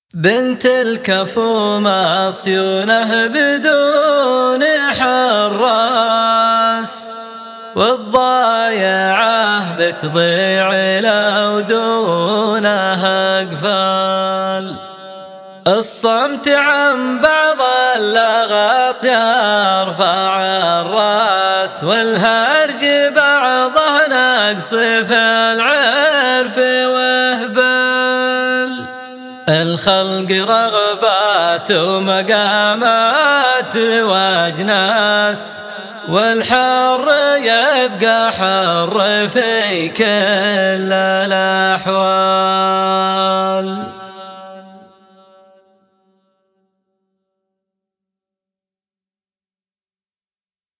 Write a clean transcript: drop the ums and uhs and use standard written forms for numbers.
بنت الكفو مصيونه بدون حراس، والضايعة بتضيع لو دونها أقفال. الصمت عن بعض اللغط يرفع الراس، والهرج بعضه نقص في العرف وهبال. الخلق رغبات ومقامات واجناس، والحر يبقى حر في كل الأحوال.